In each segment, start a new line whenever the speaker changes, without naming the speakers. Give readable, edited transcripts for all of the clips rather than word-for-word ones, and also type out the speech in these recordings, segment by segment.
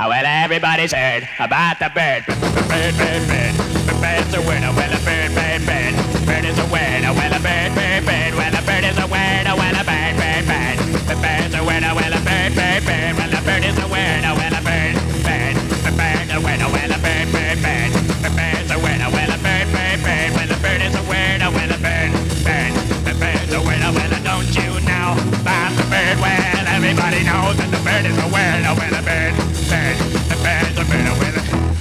Well, everybody's heard about the bird. Bird, bird, bird. The bird's a word. Well, a bird, bird, bird. Bird is a word. Well, a bird, bird, bird. Well, a bird is a word. Well, a bird, bird, bird. The bird's a word. Well, a bird, bird, bird. Well, a bird is a word. Well, a bird, bird. The bird's a word. Well, a bird, bird, bird. The bird's a word. Well, a bird, bird, bird. Well, a bird is a word. Well, a bird, bird. The bird's a word. Well, don't you know about the bird? Well, everybody knows that the bird is a word. Well, a bird, bird. The bird's a word. Well,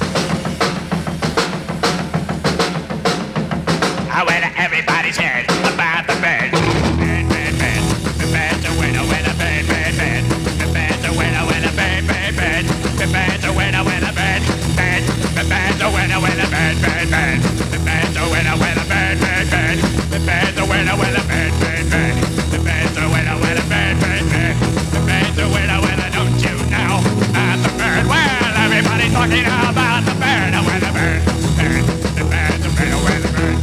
well, everybody's heard about the bird. Bird, bird, bird. The bird's a word. Well, a bird, bird, bird. The bird's a word. Well, a bird, bird, bird. The bird's a word. Well, a bird, bird. The bird's a word. Well, a bird, bird, bird. The bird's a word. Well, a bird, bird, bird. The bird's a word. Well, a bird, bird, bird. The bird's a word. Well, a bird, bird, bird. The bird's a word. Well, don't you know about the bird? Well, everybody's talking about the bird. Well, the bird, bird. The bird's a word. Well, the bird.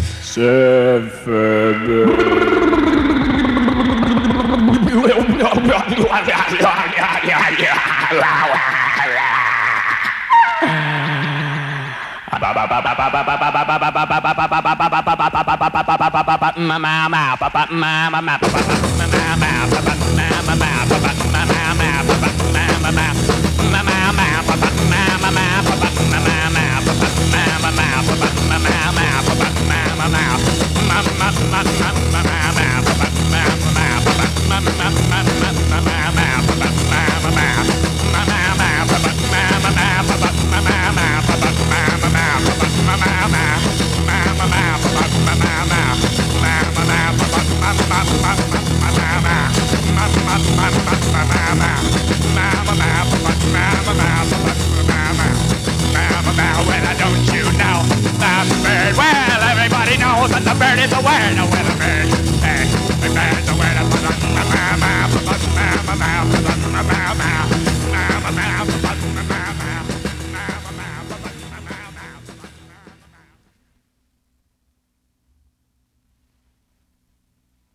Well, don't you know the bird? Well, everybody knows that the bird is a word.